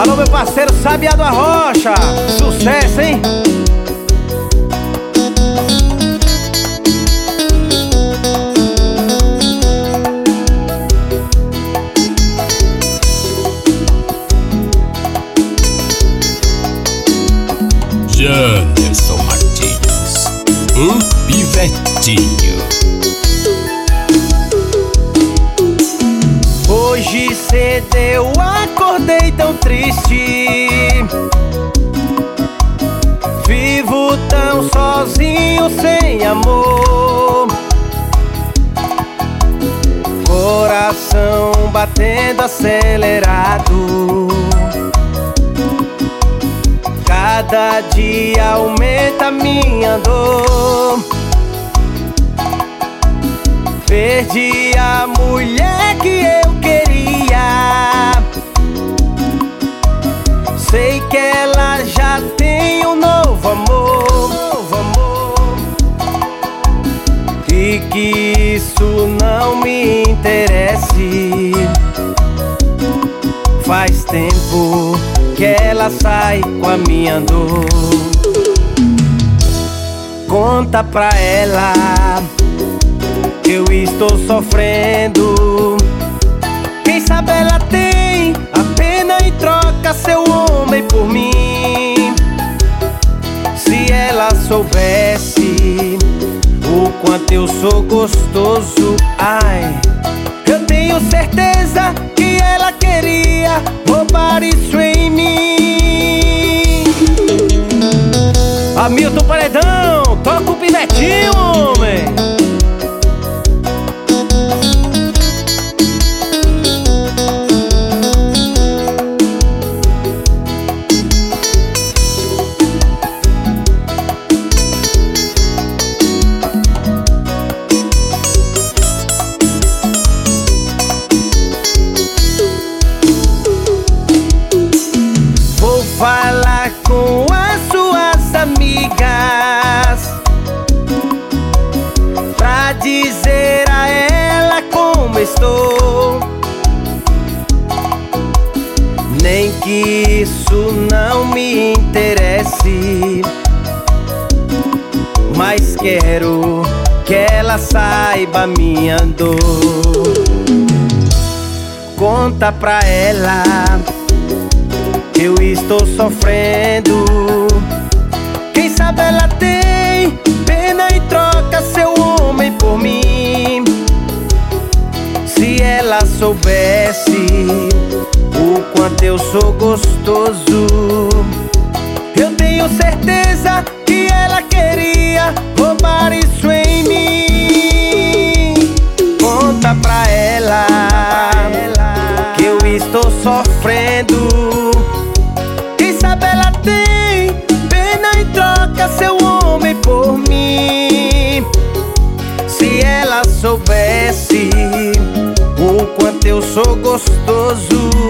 Alô, meu parceiro Sabiá do Arrocha, sucesso, hein? Janderson Martins, o Pivetinho. Hoje cedo eu acordei tão triste, vivo tão sozinho, sem amor, coração batendo acelerado. Cada dia aumenta minha dor. Perdi a mulher que eu queria. Sei que ela já tem um novo amor, e que isso não me interesse. Faz tempo que ela sai com a minha dor. Conta pra ela que eu estou sofrendo. Quem sabe ela tem a pena e troca seu homem por mim. Se ela soubesse o quanto eu sou gostoso, ai, eu tenho certeza que ela queria roubar isso em mim. Hamilton Paredão, toca o Pivetinho, homem. Falar com as suas amigas pra dizer a ela como estou. Nem que isso não me interesse, mas quero que ela saiba minha dor. Conta pra ela eu estou sofrendo. Quem sabe ela tem pena e troca seu homem por mim. Se ela soubesse o quanto eu sou gostoso, eu tenho certeza que ela queria roubar isso em mim. Conta pra ela que eu estou sofrendo. Ela tem pena e troca seu homem por mim. Se ela soubesse o quanto eu sou gostoso,